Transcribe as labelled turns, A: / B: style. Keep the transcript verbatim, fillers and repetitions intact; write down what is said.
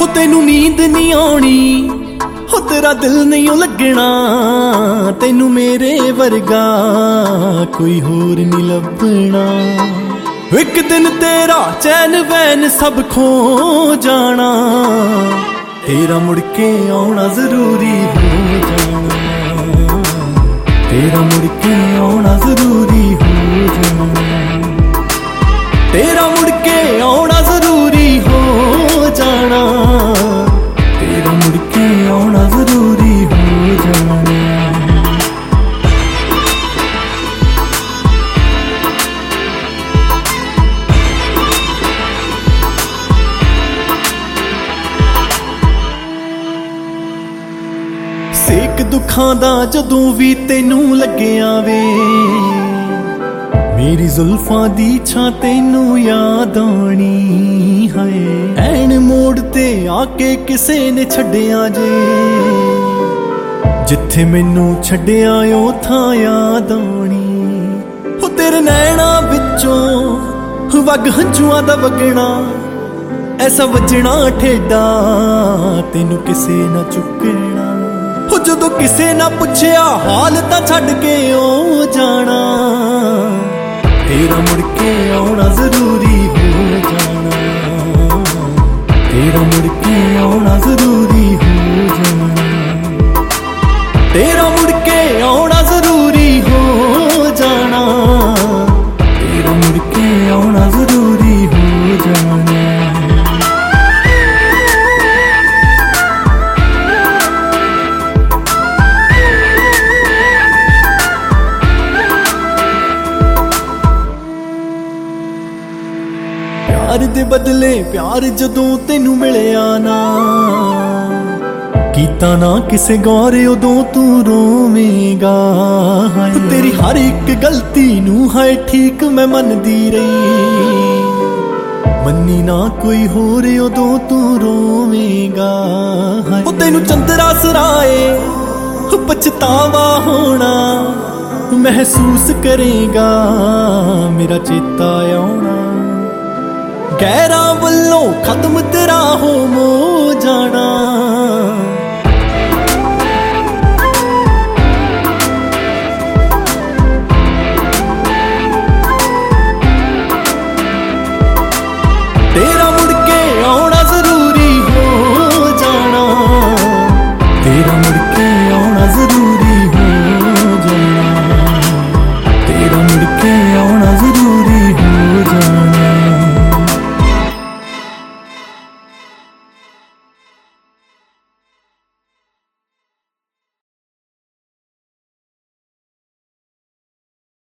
A: हो तेनू नींद नहीं आनी, हो तेरा दिल नहीं लगना, तेनू मेरे वर्गा कोई होर नहीं लभना। एक दिन तेरा चैन वैन सब खो जाना, तेरा मुड़के आना जरूरी हो जाना, तेरा मुड़के आना जरूरी हो जाना, तेरा मुड़के आना जरूरी हो जाना, तेरा मुड़के आना जरूरी हो जाना। सेक दुखां दा जदों भी तैनू लग्गिया वे, मेरी जुल्फां दी छां तैनू याद आनी है। ऐन मोड़ ते आके किसे ने छड्डिया जे, जिथे मैनू छड्डिया ओ थां याद आनी। हो तेरे नैना विचों वग हंझुआं दा वगना, ऐसा वजना ठेडा तैनू किसे ना चुकना। हो जदों किसे ना पुछया हाल तां छड्ड के ओ जाना, तेरा मुड़के आना जरूरी हो जाना, तेरा मुड़के आना जरूरी हो जाना, तेरा मुड़के आना जरूरी हो जाना, तेरा मुड़के आना जरूरी हो जाना। प्यार दे बदले प्यार जदों तेनू मिलिया ना, कीता ना किसे गौर उदों तू रोवेगा। तेरी हर एक गलती नू हाय ठीक मैं मनदी रही, मन्नी ना कोई होर उदों तू रोवेगा। ओ तेनू चंदरा सराए पछतावा होना, महसूस करेगा मेरा चेता आना। गैरां वल्लों खत्म तेरा हो मो जाना,